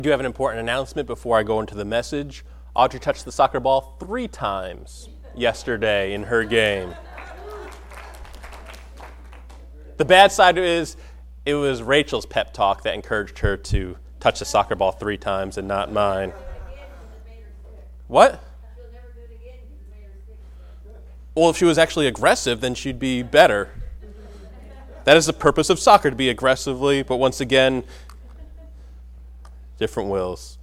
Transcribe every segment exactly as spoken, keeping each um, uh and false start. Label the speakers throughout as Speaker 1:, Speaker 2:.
Speaker 1: I do have an important announcement before I go into the message. Audrey touched the soccer ball three times yesterday in her game. The bad side is it was Rachel's pep talk that encouraged her to touch the soccer ball three times and not mine. What? Well, if she was actually aggressive, then she'd be better. That is the purpose of soccer, to be aggressively, but once again, different wills.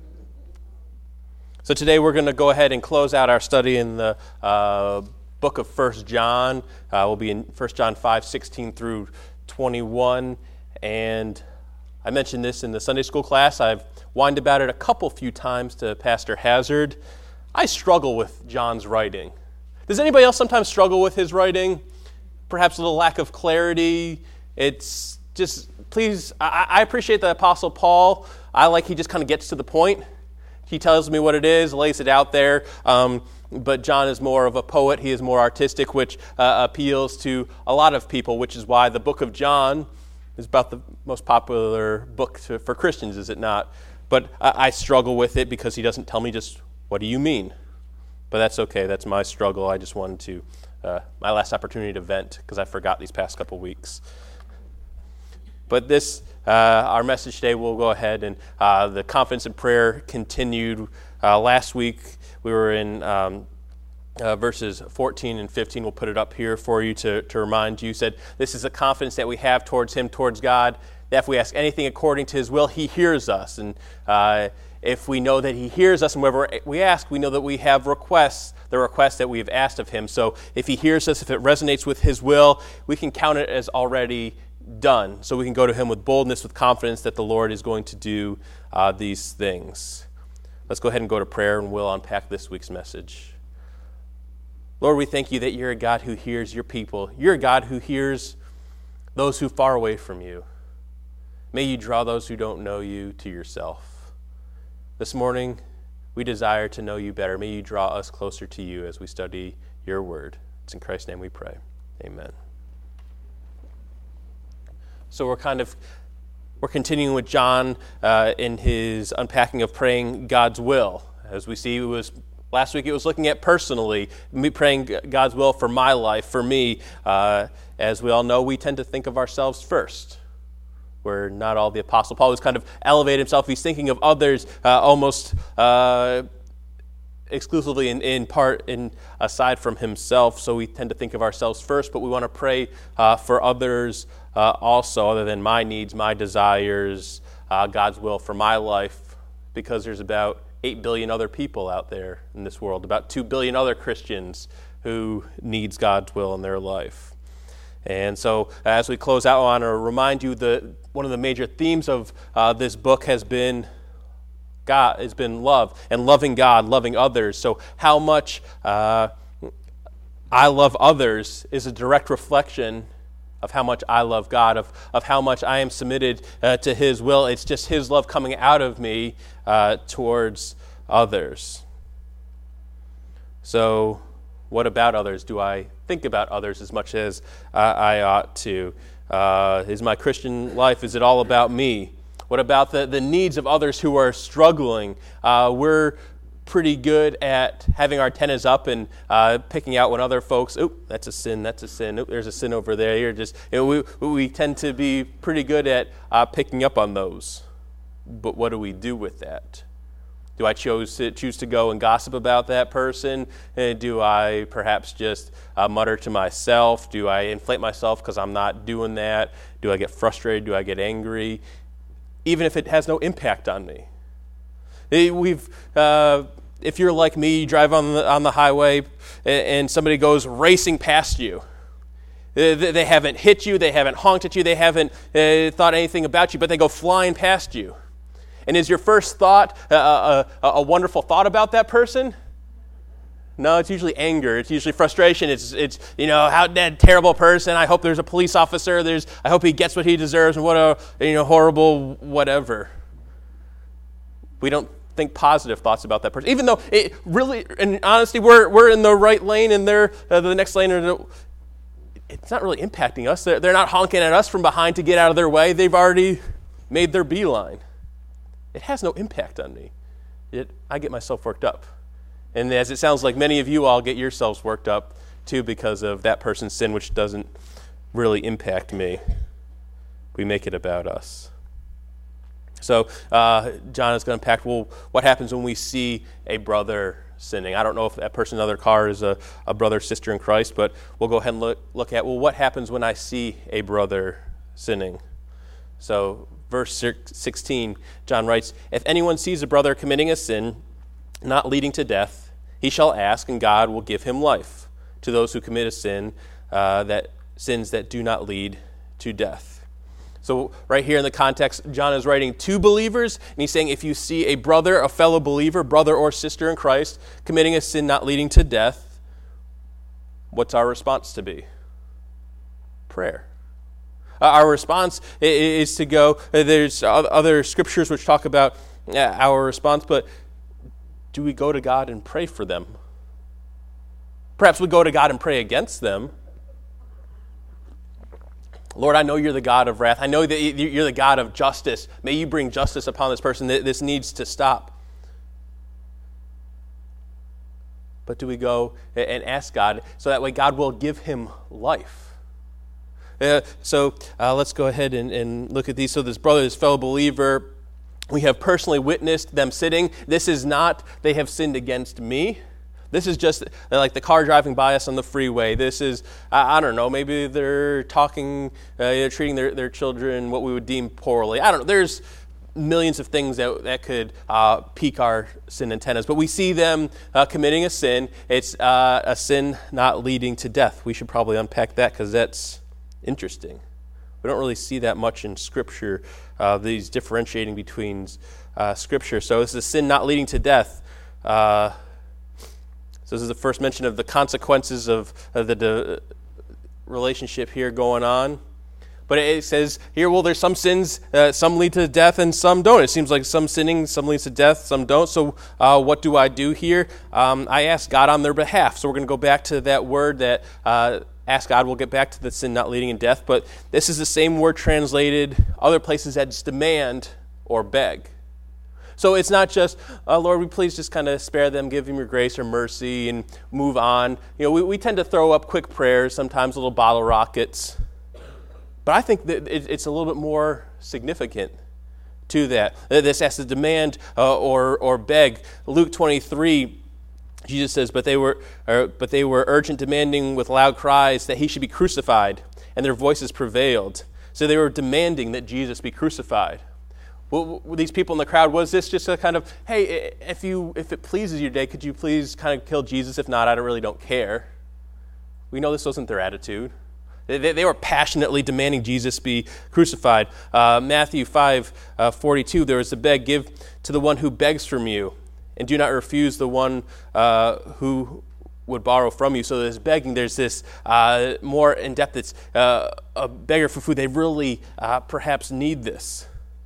Speaker 1: So today we're going to go ahead and close out our study in the uh, book of First John. Uh, we'll be in First John five, sixteen through twenty-one. And I mentioned this in the Sunday school class. I've whined about it a couple few times to Pastor Hazard. I struggle with John's writing. Does anybody else sometimes struggle with his writing? Perhaps a little lack of clarity. It's just, please, I, I appreciate the Apostle Paul. I like he just kind of gets to the point. He tells me what it is, lays it out there. Um, but John is more of a poet. He is more artistic, which uh, appeals to a lot of people, which is why the book of John is about the most popular book to, for Christians, is it not? But I, I struggle with it because he doesn't tell me just, what do you mean? But that's okay. That's my struggle. I just wanted to, uh, my last opportunity to vent because I forgot these past couple weeks. But this, uh, our message today, we'll go ahead and uh, the confidence in prayer continued. Uh, last week we were in um, uh, verses fourteen and fifteen. We'll put it up here for you to, to remind you. Said, this is a confidence that we have towards Him, towards God, that if we ask anything according to His will, He hears us. And uh, if we know that He hears us and whatever we ask, we know that we have requests, the requests that we have asked of Him. So if He hears us, if it resonates with His will, we can count it as already done. So we can go to Him with boldness, with confidence that the Lord is going to do uh, these things. Let's go ahead and go to prayer, and we'll unpack this week's message. Lord, we thank You that You're a God who hears Your people. You're a God who hears those who are far away from You. May You draw those who don't know You to Yourself. This morning, we desire to know You better. May You draw us closer to You as we study Your word. It's in Christ's name we pray. Amen. So we're kind of, we're continuing with John uh, in his unpacking of praying God's will. As we see, it was last week it was looking at personally, me praying God's will for my life, for me. Uh, as we all know, we tend to think of ourselves first. We're not all the Apostle Paul, who's kind of elevated himself. He's thinking of others uh, almost uh, exclusively in, in part in aside from himself. So we tend to think of ourselves first, but we want to pray uh, for others uh, also, other than my needs, my desires, uh, God's will for my life, because there's about eight billion other people out there in this world, about two billion other Christians who needs God's will in their life. And so as we close out, I want to remind you that one of the major themes of uh, this book has been God, has been love, and loving God, loving others. So how much uh, I love others is a direct reflection of how much I love God, of, of how much I am submitted uh, to His will. It's just His love coming out of me uh, towards others. So what about others? Do I think about others as much as uh, I ought to? Uh, is my Christian life, is it all about me? What about the, the needs of others who are struggling? Uh, we're pretty good at having our antennas up and uh, picking out when other folks, oh, that's a sin, that's a sin, oh, there's a sin over there. You're just, you know, we, we tend to be pretty good at uh, picking up on those. But what do we do with that? Do I choose to, choose to go and gossip about that person? And do I perhaps just uh, mutter to myself? Do I inflate myself because I'm not doing that? Do I get frustrated? Do I get angry? Even if it has no impact on me. We've, uh, if you're like me, you drive on the, on the highway and, and somebody goes racing past you. They, they haven't hit you, they haven't honked at you, they haven't uh, thought anything about you, but they go flying past you. And is your first thought uh, a, a wonderful thought about that person? No, it's usually anger. It's usually frustration. It's, it's you know, how that terrible person. I hope there's a police officer. There's, I hope he gets what he deserves, and what a you know horrible whatever. We don't think positive thoughts about that person, even though it really, in honesty, we're we're in the right lane, and they're uh, the next lane. Or it's not really impacting us. They're, they're not honking at us from behind to get out of their way. They've already made their beeline. it has no impact on me. It, I get myself worked up. And as it sounds like many of you all get yourselves worked up too because of that person's sin, which doesn't really impact me. We make it about us. So uh, John is going to unpack, well, what happens when we see a brother sinning? I don't know if that person in the other car is a, a brother or sister in Christ, but we'll go ahead and look, look at, well, what happens when I see a brother sinning? So verse sixteen, John writes, if anyone sees a brother committing a sin not leading to death, he shall ask, and God will give him life to those who commit a sin, uh, that sins that do not lead to death. So right here in the context, John is writing to believers, and he's saying if you see a brother, a fellow believer, brother or sister in Christ, committing a sin not leading to death, what's our response to be? Prayer. Uh, our response is to go, uh, there's other scriptures which talk about uh, our response, but do we go to God and pray for them? Perhaps we go to God and pray against them. Lord, I know you're the God of wrath. I know that you're the God of justice. May you bring justice upon this person. This needs to stop. But do we go and ask God so that way God will give him life? Uh, so uh, let's go ahead and, and look at these. So this brother, this fellow believer, we have personally witnessed them sinning. This is not, they have sinned against me. This is just like the car driving by us on the freeway. This is, I, I don't know, maybe they're talking, uh, they're treating their, their children what we would deem poorly. I don't know. There's millions of things that, that could uh, pique our sin antennas. But we see them uh, committing a sin. It's uh, a sin not leading to death. We should probably unpack that because that's interesting. We don't really see that much in Scripture, uh, these differentiating between uh, Scripture. So this is a sin not leading to death. Uh So this is the first mention of the consequences of, of the de- relationship here going on. But it says here, well, there's some sins, uh, some lead to death and some don't. It seems like some sinning, some leads to death, some don't. So uh, what do I do here? Um, I ask God on their behalf. So we're going to go back to that word that uh, ask God. We'll get back to the sin not leading in death. But this is the same word translated other places as demand or beg. So it's not just, uh, Lord, we please just kind of spare them, give them your grace or mercy, and move on. You know, we, we tend to throw up quick prayers, sometimes little bottle rockets. But I think that it, it's a little bit more significant to that. This has to demand uh, or or beg. Luke twenty-three, Jesus says, but they were uh, but they were urgent, demanding with loud cries that he should be crucified, and their voices prevailed. So they were demanding that Jesus be crucified. Well, these people in the crowd, was this just a kind of, hey, if you if it pleases you today, could you please kind of kill Jesus? If not, I don't really don't care. We know this wasn't their attitude. They, they, they were passionately demanding Jesus be crucified. Uh, Matthew five forty-two, there is a beg, give to the one who begs from you, and do not refuse the one uh, who would borrow from you. So there's begging. There's this uh, more in depth. It's uh, a beggar for food. They really uh, perhaps need this.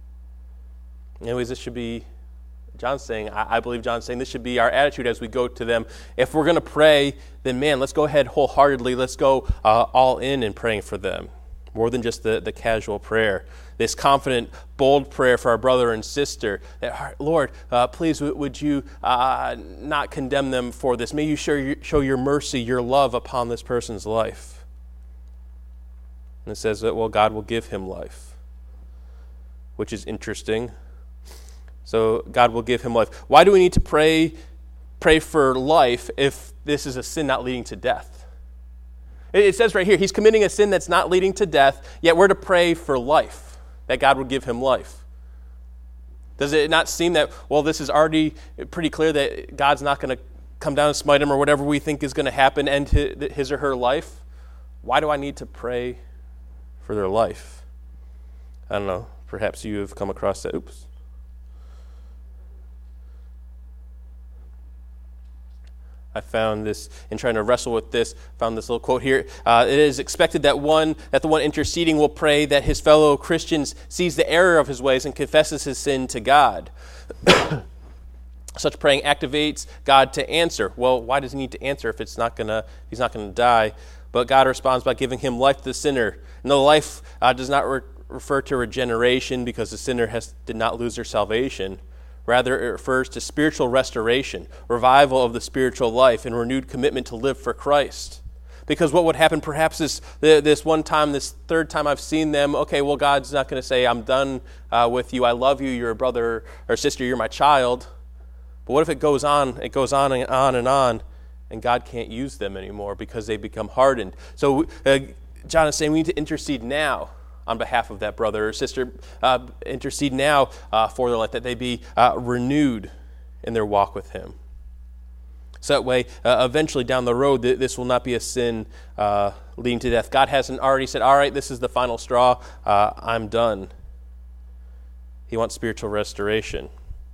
Speaker 1: Anyways, this should be, John's saying, I, I believe John's saying this should be our attitude as we go to them. If we're going to pray, then man, let's go ahead wholeheartedly. Let's go uh, all in in praying for them, more than just the, the casual prayer. This confident, bold prayer for our brother and sister. That, Lord, uh, please would you uh, not condemn them for this. May you show your, show your mercy, your love upon this person's life. And it says that, well, God will give him life, which is interesting. So God will give him life. Why do we need to pray pray for life if this is a sin not leading to death? It says right here, he's committing a sin that's not leading to death, yet we're to pray for life, that God would give him life. Does it not seem that, well, this is already pretty clear that God's not going to come down and smite him or whatever we think is going to happen, end his or her life? Why do I need to pray for their life? I don't know. Perhaps you have come across that. Oops. I found this, in trying to wrestle with this, found this little quote here. Uh, it is expected that one, that the one interceding will pray that his fellow Christians sees the error of his ways and confesses his sin to God. Such praying activates God to answer. Well, why does he need to answer if it's not gonna, he's not going to die? But God responds by giving him life to the sinner. And the life uh, does not re- refer to regeneration because the sinner has did not lose their salvation. Rather, it refers to spiritual restoration, revival of the spiritual life, and renewed commitment to live for Christ. Because what would happen perhaps is this one time, this third time I've seen them, okay, well, God's not going to say, I'm done uh, with you, I love you, you're a brother or sister, you're my child. But what if it goes on, it goes on and on and on, and God can't use them anymore because they become hardened? So uh, John is saying we need to intercede now on behalf of that brother or sister, uh, intercede now uh, for their life, that they be uh, renewed in their walk with him. So that way, uh, eventually down the road, th- this will not be a sin uh, leading to death. God hasn't already said, all right, this is the final straw, uh, I'm done. He wants spiritual restoration.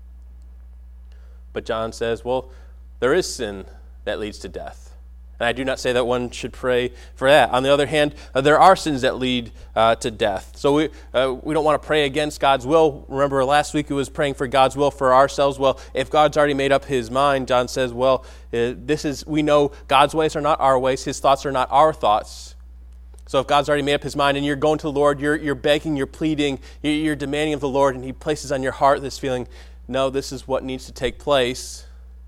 Speaker 1: But John says, well, there is sin that leads to death. And I do not say that one should pray for that. On the other hand, uh, there are sins that lead uh, to death. So we uh, we don't want to pray against God's will. Remember last week it was praying for God's will for ourselves. Well, if God's already made up his mind, John says, well, uh, this is we know God's ways are not our ways. His thoughts are not our thoughts. So if God's already made up his mind and you're going to the Lord, you're you're begging, you're pleading, you're, you're demanding of the Lord, and he places on your heart this feeling, no, this is what needs to take place.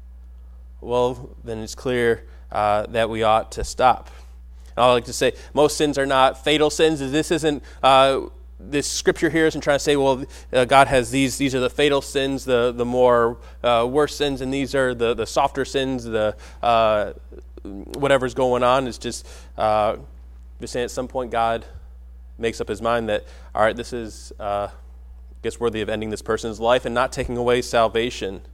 Speaker 1: Well, then it's clear Uh, that we ought to stop. And I like to say most sins are not fatal sins. This isn't uh, this scripture here isn't trying to say, well, uh, God has these. These are the fatal sins, the the more uh, worse sins, and these are the the softer sins. The uh, whatever's going on is just uh, just saying at some point God makes up his mind that all right, this is uh, I guess worthy of ending this person's life and not taking away salvation.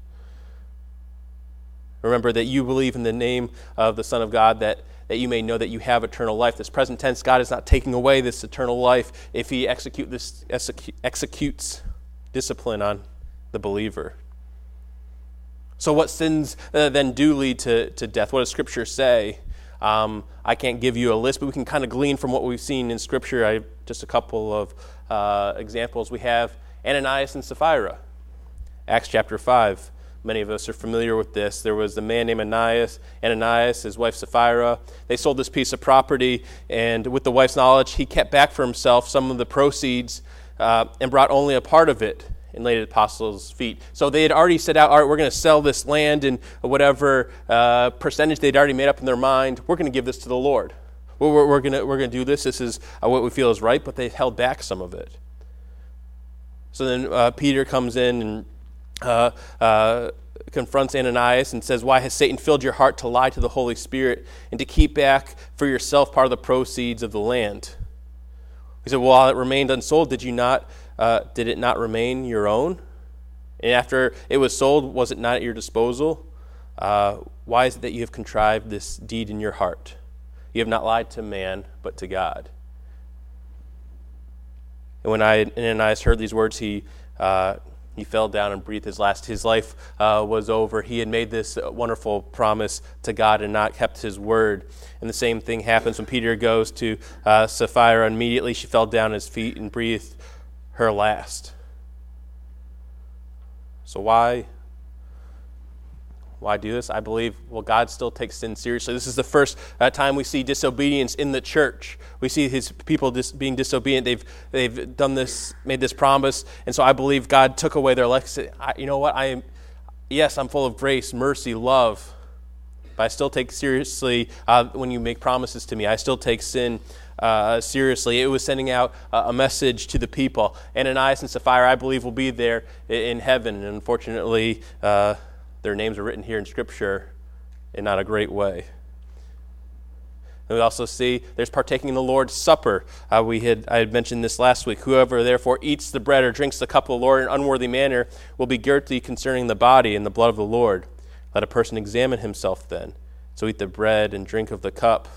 Speaker 1: Remember that you believe in the name of the Son of God, that, that you may know that you have eternal life. This present tense, God is not taking away this eternal life if he execute this, execute, executes discipline on the believer. So what sins uh, then do lead to, to death? What does Scripture say? Um, I can't give you a list, but we can kind of glean from what we've seen in Scripture. I just a couple of uh, examples. We have Ananias and Sapphira, Acts chapter five. Many of us are familiar with this. There was a man named Ananias, Ananias, his wife Sapphira. They sold this piece of property, and with the wife's knowledge, he kept back for himself some of the proceeds uh, and brought only a part of it and laid at the apostles' feet. So they had already set out, all right, we're going to sell this land and whatever uh, percentage they'd already made up in their mind, we're going to give this to the Lord. We're, we're, we're going to we're going to do this. This is uh, what we feel is right, but they held back some of it. So then uh, Peter comes in and Uh, uh, confronts Ananias and says, why has Satan filled your heart to lie to the Holy Spirit and to keep back for yourself part of the proceeds of the land? He said, well, while it remained unsold, did you not, uh, did it not remain your own? And after it was sold, was it not at your disposal? Uh, why is it that you have contrived this deed in your heart? You have not lied to man, but to God. And when Ananias heard these words, he uh, He fell down and breathed his last. His life uh, was over. He had made this wonderful promise to God and not kept his word. And the same thing happens when Peter goes to uh, Sapphira. Immediately she fell down at his feet and breathed her last. So why, why do this? I believe, well, God still takes sin seriously. This is the first uh, time we see disobedience in the church. We see his people dis- being disobedient. They've they've done this, made this promise, and so I believe God took away their life. You know what? I am, yes, I'm full of grace, mercy, love, but I still take seriously uh, when you make promises to me. I still take sin uh, seriously. It was sending out uh, a message to the people. Ananias and Sapphira, I believe, will be there in heaven, and unfortunately, Uh, their names are written here in Scripture in not a great way. And we also see there's partaking in the Lord's Supper. Uh, we had I had mentioned this last week. Whoever therefore eats the bread or drinks the cup of the Lord in an unworthy manner will be guilty concerning the body and the blood of the Lord. Let a person examine himself then. So eat the bread and drink of the cup.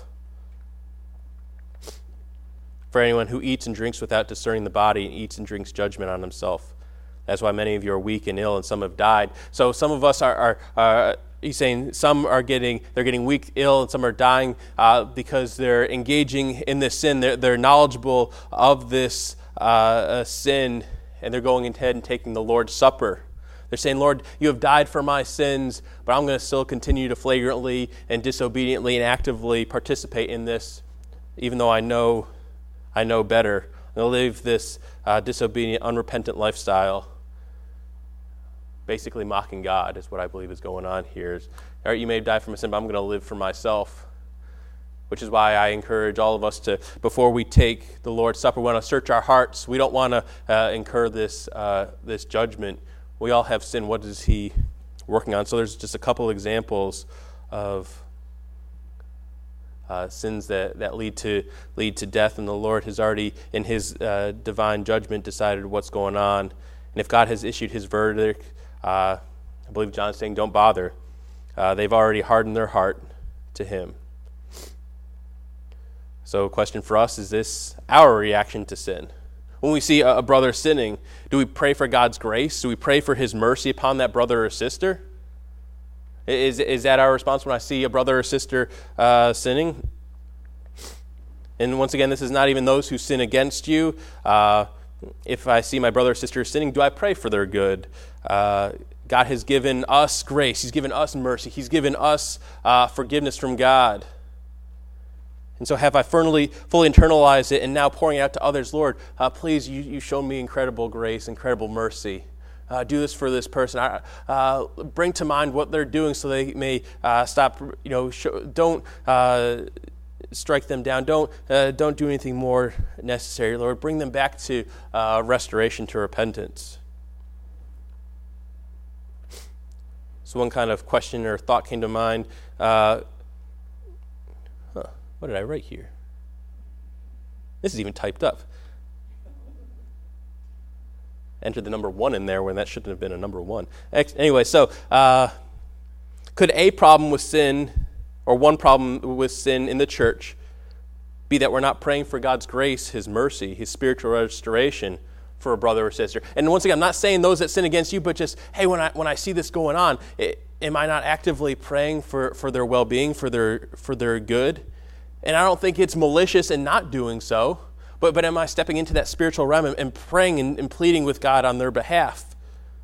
Speaker 1: For anyone who eats and drinks without discerning the body and eats and drinks judgment on himself. That's why many of you are weak and ill, and some have died. So some of us are, are, are he's saying some are getting, they're getting weak, ill, and some are dying uh, because they're engaging in this sin. They're, they're knowledgeable of this uh, sin, and they're going ahead and taking the Lord's Supper. They're saying, Lord, you have died for my sins, but I'm going to still continue to flagrantly and disobediently and actively participate in this, even though I know, I know better. I'm going to live this uh, disobedient, unrepentant lifestyle, basically mocking God is what I believe is going on here. All right, you may die for my sin, but I'm going to live for myself. Which is why I encourage all of us to, before we take the Lord's Supper, we want to search our hearts. We don't want to uh, incur this uh, this judgment. We all have sin. What is he working on? So there's just a couple examples of uh, sins that, that lead to lead to death, and the Lord has already, in his uh, divine judgment, decided what's going on. And if God has issued his verdict, uh, I believe John's saying, don't bother. Uh, they've already hardened their heart to him. So a question for us, is this our reaction to sin? When we see a brother sinning, do we pray for God's grace? Do we pray for his mercy upon that brother or sister? Is, is that our response when I see a brother or sister uh, sinning? And once again, this is not even those who sin against you. Uh, if I see my brother or sister sinning, do I pray for their good? Uh, God has given us grace. He's given us mercy. He's given us uh, forgiveness from God. And so have I firmly, fully internalized it and now pouring it out to others? Lord, uh, please, you, you show me incredible grace, incredible mercy. Uh, do this for this person. Uh, bring to mind what they're doing so they may uh, stop, you know, show, don't uh, strike them down. Don't, uh, don't do anything more necessary, Lord. Bring them back to uh, restoration, to repentance. So one kind of question or thought came to mind. Uh, huh, what did I write here? This is even typed up. Entered the number one in there when that shouldn't have been a number one. Anyway, so uh, could a problem with sin, or one problem with sin in the church, be that we're not praying for God's grace, his mercy, his spiritual restoration for a brother or sister? And once again, I'm not saying those that sin against you, but just, hey, when I when I see this going on, it, am I not actively praying for, for their well-being, for their for their good? And I don't think it's malicious in not doing so. But, but am I stepping into that spiritual realm and, and praying and, and pleading with God on their behalf?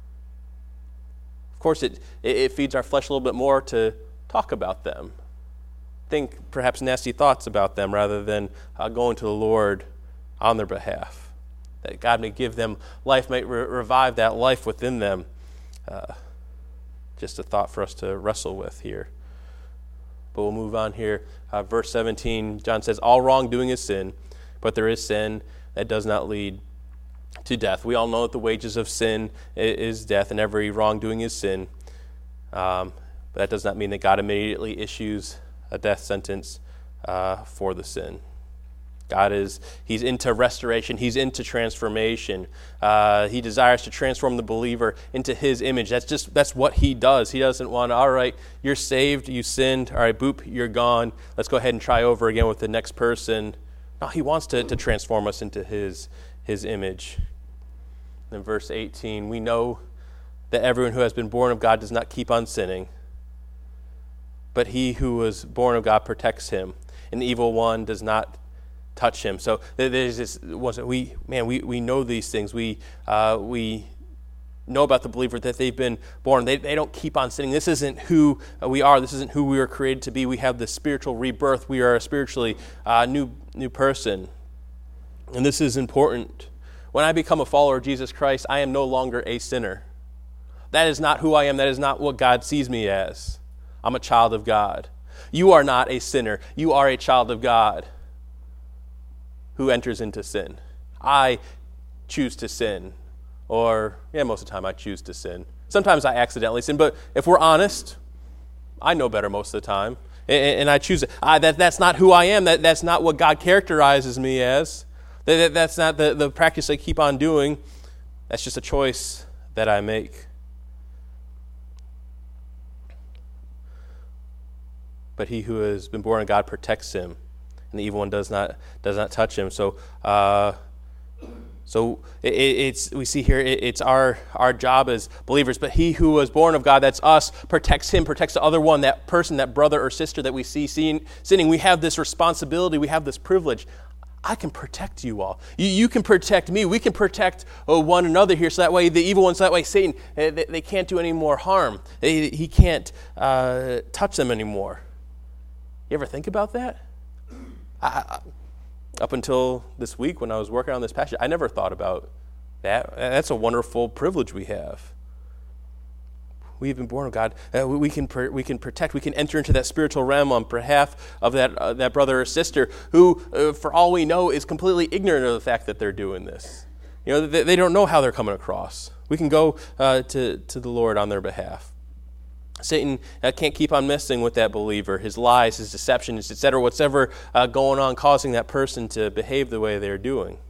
Speaker 1: Of course, it, it, it feeds our flesh a little bit more to talk about them. Think perhaps nasty thoughts about them rather than uh, going to the Lord on their behalf. That God may give them life, may re- revive that life within them. Uh, just a thought for us to wrestle with here. But we'll move on here. Uh, verse seventeen, John says, all wrongdoing is sin. But there is sin that does not lead to death. We all know that the wages of sin is death, and every wrongdoing is sin. Um, but that does not mean that God immediately issues a death sentence uh, for the sin. God is, he's into restoration. He's into transformation. Uh, he desires to transform the believer into his image. That's just, that's what he does. He doesn't want, all right, you're saved, you sinned, all right, boop, you're gone. Let's go ahead and try over again with the next person. No, he wants to, to transform us into his, his image. In verse eighteen, we know that everyone who has been born of God does not keep on sinning, but he who was born of God protects him, and the evil one does not touch him. So there's this, we man, we, we know these things. We uh, we know about the believer that they've been born. They they don't keep on sinning. This isn't who we are. This isn't who we were created to be. We have this spiritual rebirth. We are a spiritually uh, new new person. And this is important. When I become a follower of Jesus Christ, I am no longer a sinner. That is not who I am. That is not what God sees me as. I'm a child of God. You are not a sinner. You are a child of God who enters into sin. I choose to sin. Or, yeah, most of the time I choose to sin. Sometimes I accidentally sin, but if we're honest, I know better most of the time. And, and I choose it. I, that, that's not who I am. That, that's not what God characterizes me as. That, that, that's not the, the practice I keep on doing. That's just a choice that I make. But he who has been born of God protects him, and the evil one does not does not touch him. So, uh, So it, it's we see here it, it's our our job as believers. But he who was born of God, that's us, protects him, protects the other one, that person, that brother or sister that we see seeing, sinning. We have this responsibility. We have this privilege. I can protect you all. You, you can protect me. We can protect oh, one another here. So that way the evil ones, so that way Satan, they, they can't do any more harm. They, he can't uh, touch them anymore. You ever think about that? I, I, up until this week when I was working on this passage, I never thought about that. That's a wonderful privilege we have. We've been born of God. Uh, we, we can pr- we can protect. We can enter into that spiritual realm on behalf of that uh, that brother or sister who, uh, for all we know, is completely ignorant of the fact that they're doing this. You know, they, they don't know how they're coming across. We can go uh, to to the Lord on their behalf. Satan uh, can't keep on messing with that believer. His lies, his deceptions, et cetera, whatever uh, going on, causing that person to behave the way they're doing.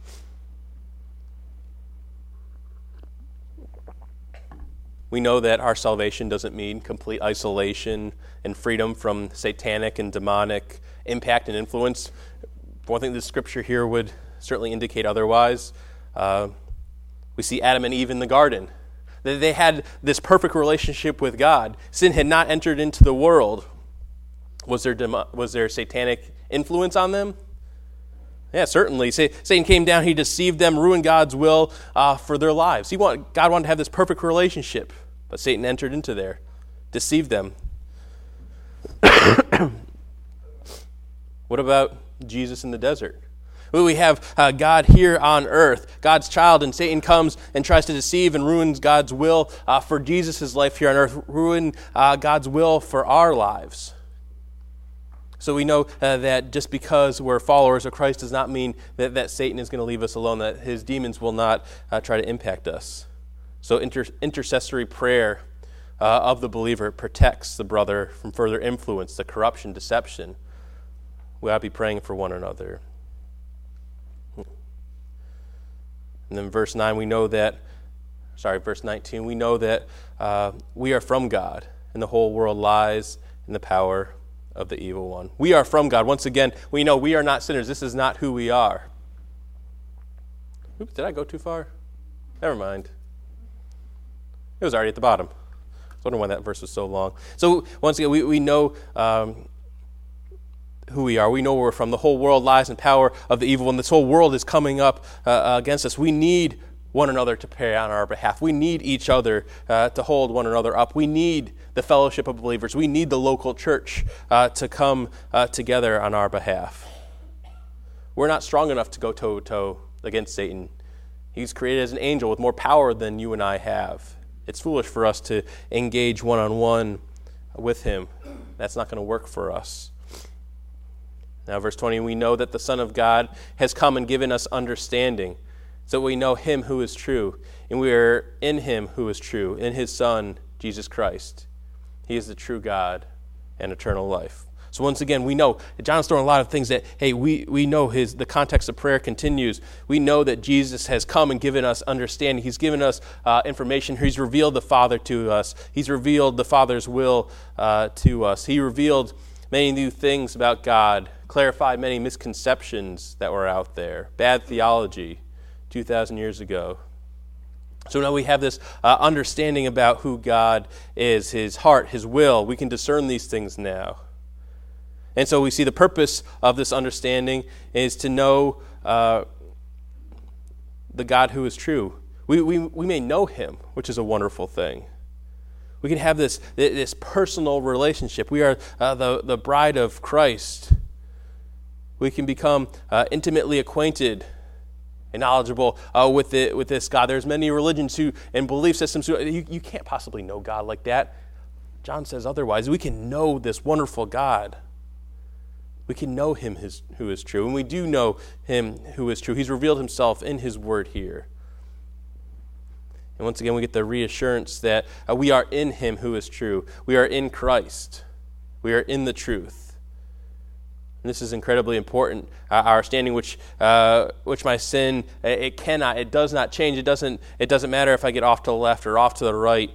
Speaker 1: We know that our salvation doesn't mean complete isolation and freedom from satanic and demonic impact and influence. One thing the scripture here would certainly indicate otherwise. Uh, we see Adam and Eve in the garden. They had this perfect relationship with God. Sin had not entered into the world. Was there, demo- was there satanic influence on them? Yeah, certainly. Satan came down, he deceived them, ruined God's will uh, for their lives. He want, God wanted to have this perfect relationship, but Satan entered into there, deceived them. What about Jesus in the desert? Well, we have uh, God here on earth, God's child, and Satan comes and tries to deceive and ruins God's will uh, for Jesus' life here on earth, ruin uh, God's will for our lives. So we know uh, that just because we're followers of Christ does not mean that, that Satan is going to leave us alone, that his demons will not uh, try to impact us. So inter- intercessory prayer uh, of the believer protects the brother from further influence, the corruption, deception. We ought to be praying for one another. And then verse nine, we know that, sorry, verse nineteen, we know that uh, we are from God, and the whole world lies in the power of the evil one. We are from God. Once again, we know we are not sinners. This is not who we are. Oops, did I go too far? Never mind. It was already at the bottom. I was wondering why that verse was so long. So once again, we, we know um, who we are. We know where we're from. The whole world lies in power of the evil one. This whole world is coming up uh, against us. We need one another to pray on our behalf. We need each other uh, to hold one another up. We need the fellowship of believers. We need the local church uh, to come uh, together on our behalf. We're not strong enough to go toe-to-toe against Satan. He's created as an angel with more power than you and I have. It's foolish for us to engage one-on-one with him. That's not going to work for us. Now, verse twenty, we know that the Son of God has come and given us understanding, so we know him who is true, and we are in him who is true, in his Son, Jesus Christ. He is the true God and eternal life. So once again, we know, John's throwing a lot of things that, hey, we, we know his the context of prayer continues. We know that Jesus has come and given us understanding. He's given us uh, information. He's revealed the Father to us. He's revealed the Father's will uh, to us. He revealed many new things about God, clarified many misconceptions that were out there, bad theology two thousand years ago. So now we have this uh, understanding about who God is, his heart, his will. We can discern these things now. And so we see the purpose of this understanding is to know uh, the God who is true. We, we, we may know him, which is a wonderful thing. We can have this, this personal relationship. We are uh, the, the bride of Christ. We can become uh, intimately acquainted and knowledgeable uh, with it, with this God. There's many religions who and belief systems who you, you can't possibly know God like that. John says otherwise. We can know this wonderful God. We can know him his, who is true, and we do know him who is true. He's revealed himself in his word here. And once again, we get the reassurance that uh, we are in him who is true. We are in Christ. We are in the truth. And this is incredibly important. Uh, our standing, which uh, which my sin, it cannot, it does not change. It doesn't it doesn't matter if I get off to the left or off to the right.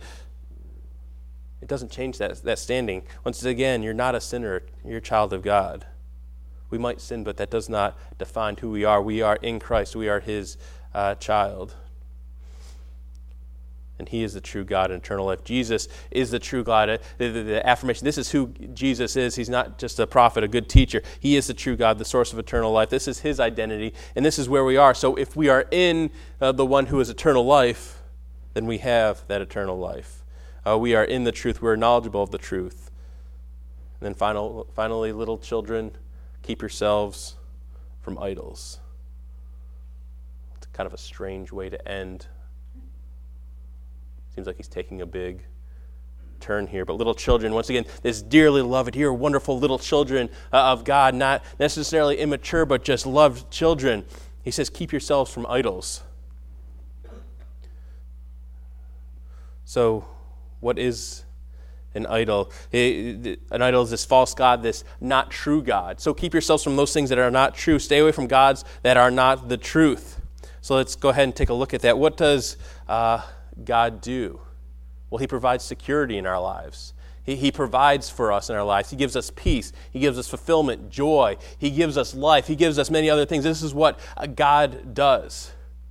Speaker 1: It doesn't change that, that standing. Once again, you're not a sinner. You're a child of God. We might sin, but that does not define who we are. We are in Christ. We are his uh, child. And he is the true God and eternal life. Jesus is the true God. The, the, the affirmation, this is who Jesus is. He's not just a prophet, a good teacher. He is the true God, the source of eternal life. This is his identity, and this is where we are. So if we are in uh, the one who is eternal life, then we have that eternal life. Uh, we are in the truth. We are knowledgeable of the truth. And then final, finally, little children, keep yourselves from idols. It's kind of a strange way to end. Seems like he's taking a big turn here. But little children, once again, this dearly loved, here, wonderful little children uh, of God, not necessarily immature, but just loved children. He says, keep yourselves from idols. So, what is an idol? An idol is this false god, this not true God. So keep yourselves from those things that are not true. Stay away from gods that are not the truth. So let's go ahead and take a look at that. What does uh, God do? Well, he provides security in our lives. He, he provides for us in our lives. He gives us peace. He gives us fulfillment, joy. He gives us life. He gives us many other things. This is what God does.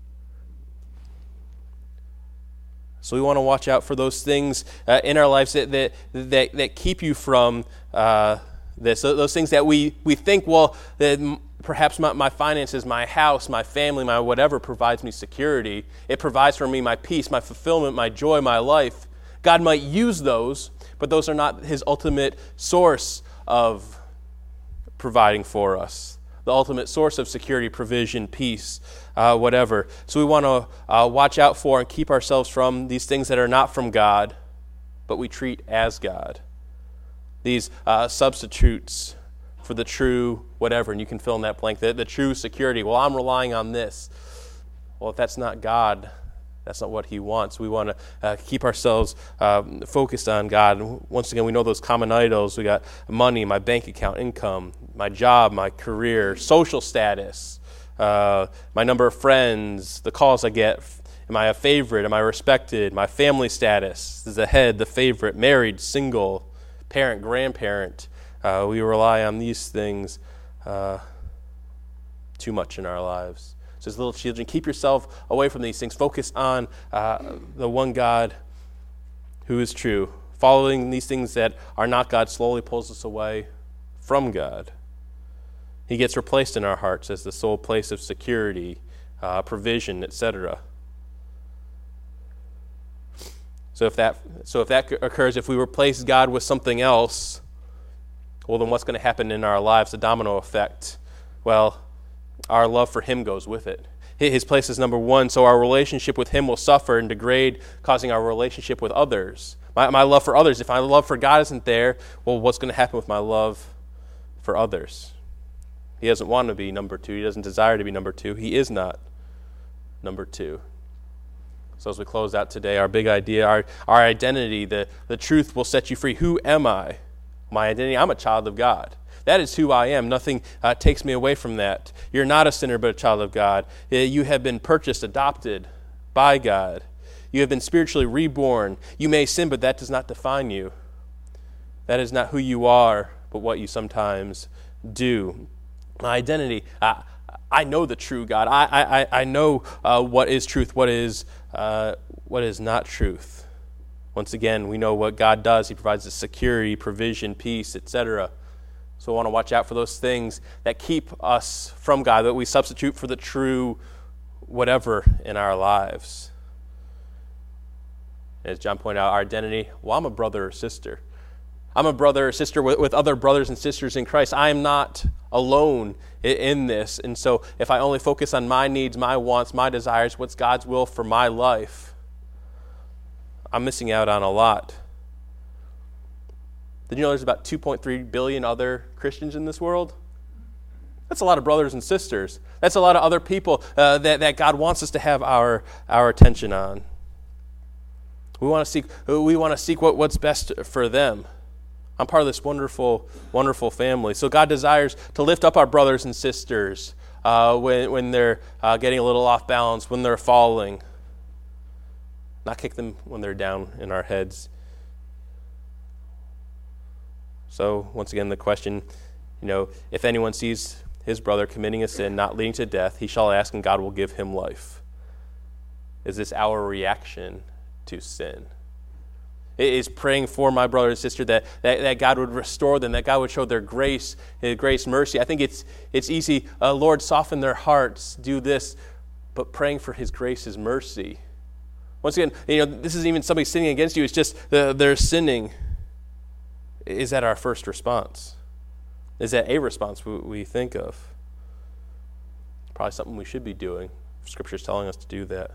Speaker 1: So we want to watch out for those things uh, in our lives that that that, that keep you from uh, this. Those things that we, we think, well, that perhaps my, my finances, my house, my family, my whatever provides me security. It provides for me my peace, my fulfillment, my joy, my life. God might use those, but those are not his ultimate source of providing for us. The ultimate source of security, provision, peace, uh, whatever. So we want to uh, watch out for and keep ourselves from these things that are not from God, but we treat as God. These uh, substitutes for the true whatever, and you can fill in that blank, the, the true security. Well, I'm relying on this. Well, if that's not God, that's not what he wants. We want to uh, keep ourselves uh, focused on God. And once again, we know those common idols. We got money, my bank account, income, my job, my career, social status, uh, my number of friends, the calls I get. Am I a favorite? Am I respected? My family status is the head, the favorite, married, single, parent, grandparent. Uh, we rely on these things uh, too much in our lives. So as little children, keep yourself away from these things. Focus on uh, the one God who is true. Following these things that are not God slowly pulls us away from God. He gets replaced in our hearts as the sole place of security, uh, provision, et cetera. So if that so if that occurs, if we replace God with something else, well, then what's going to happen in our lives? The domino effect. Well, our love for him goes with it. His place is number one, so our relationship with him will suffer and degrade, causing our relationship with others. My, my love for others, if my love for God isn't there, well, what's going to happen with my love for others? He doesn't want to be number two. He doesn't desire to be number two. He is not number two. So as we close out today, our big idea, our, our identity, the, the truth will set you free. Who am I? My identity, I'm a child of God. That is who I am. Nothing uh, takes me away from that. You're not a sinner, but a child of God. You have been purchased, adopted by God. You have been spiritually reborn. You may sin, but that does not define you. That is not who you are, but what you sometimes do. My identity, I, I know the true God. I I, I know uh, what is truth, what is uh, what is not truth. Once again, we know what God does. He provides us security, provision, peace, et cetera. So we want to watch out for those things that keep us from God, that we substitute for the true whatever in our lives. As John pointed out, our identity, well, I'm a brother or sister. I'm a brother or sister with, with other brothers and sisters in Christ. I am not alone in, in this. And so if I only focus on my needs, my wants, my desires, what's God's will for my life, I'm missing out on a lot. Did you know there's about two point three billion other Christians in this world? That's a lot of brothers and sisters. That's a lot of other people uh, that, that God wants us to have our, our attention on. We want to seek we want to seek what, what's best for them. I'm part of this wonderful, wonderful family. So God desires to lift up our brothers and sisters uh, when, when they're uh, getting a little off balance, when they're falling. Not kick them when they're down in our heads. So, once again, the question, you know, if anyone sees his brother committing a sin not leading to death, he shall ask and God will give him life. Is this our reaction to sin? It is praying for my brother and sister that, that, that God would restore them, that God would show their grace, His grace, mercy. I think it's it's easy, uh, Lord, soften their hearts, do this, but praying for His grace, His mercy. Once again, you know, this isn't even somebody sinning against you, it's just uh, they're sinning. Is that our first response? Is that a response we think of? Probably something we should be doing. Scripture's telling us to do that.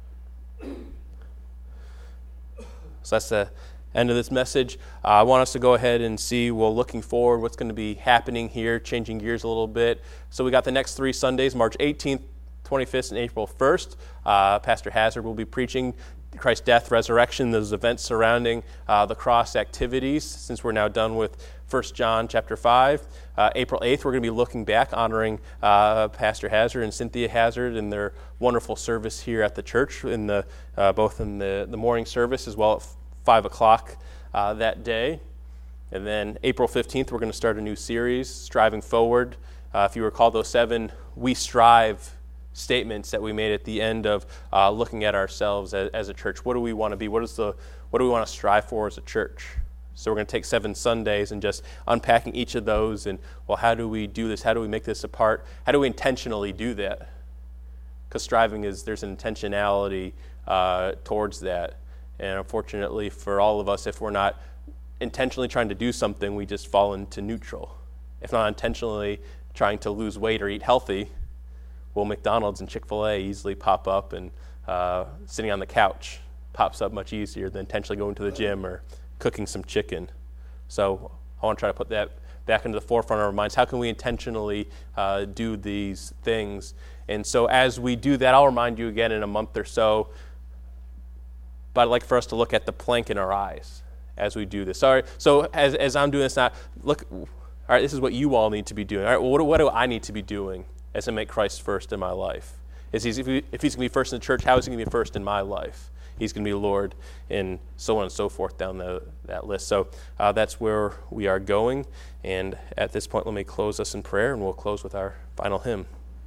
Speaker 1: So that's the end of this message. Uh, I want us to go ahead and see, well, looking forward, what's going to be happening here, changing gears a little bit. So we got the next three Sundays, March eighteenth, twenty-fifth, and April first. Uh, Pastor Hazard will be preaching Christ's death, resurrection, those events surrounding uh, the cross activities, since we're now done with First John chapter five. Uh, April eighth, we're going to be looking back, honoring uh, Pastor Hazard and Cynthia Hazard and their wonderful service here at the church, in the uh, both in the, the morning service as well at five o'clock uh, that day. And then April fifteenth, we're going to start a new series, Striving Forward. Uh, if you recall those seven We Strive statements that we made at the end of uh, looking at ourselves as, as a church. What do we want to be? What is the what do we want to strive for as a church? So we're going to take seven Sundays and just unpacking each of those, and, well, how do we do this? How do we make this a part? How do we intentionally do that? Because striving is, there's an intentionality uh, towards that. And unfortunately for all of us, if we're not intentionally trying to do something, we just fall into neutral. If not intentionally trying to lose weight or eat healthy, well, McDonald's and Chick-fil-A easily pop up, and uh, sitting on the couch pops up much easier than intentionally going to the gym or cooking some chicken. So I want to try to put that back into the forefront of our minds. How can we intentionally uh, do these things? And so as we do that, I'll remind you again in a month or so, but I'd like for us to look at the plank in our eyes as we do this. All right, so as, as I'm doing this now, look, all right, this is what you all need to be doing. All right, well, what, do, what do I need to be doing as I make Christ first in my life? Is he, if, he, if he's going to be first in the church, how is he going to be first in my life? He's going to be Lord, and so on and so forth down the, that list. So uh, that's where we are going. And at this point, let me close us in prayer, and we'll close with our final hymn.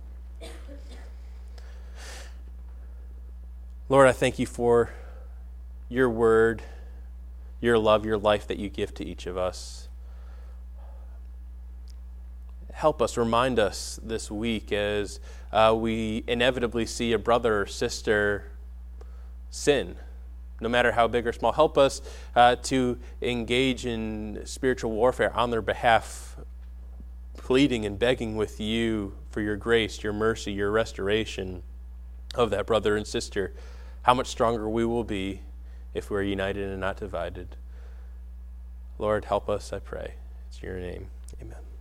Speaker 1: Lord, I thank you for your word, your love, your life that you give to each of us. Help us, remind us this week as uh, we inevitably see a brother or sister sin, no matter how big or small. Help us uh, to engage in spiritual warfare on their behalf, pleading and begging with you for your grace, your mercy, your restoration of that brother and sister. How much stronger we will be if we're united and not divided. Lord, help us, I pray. It's in your name. Amen.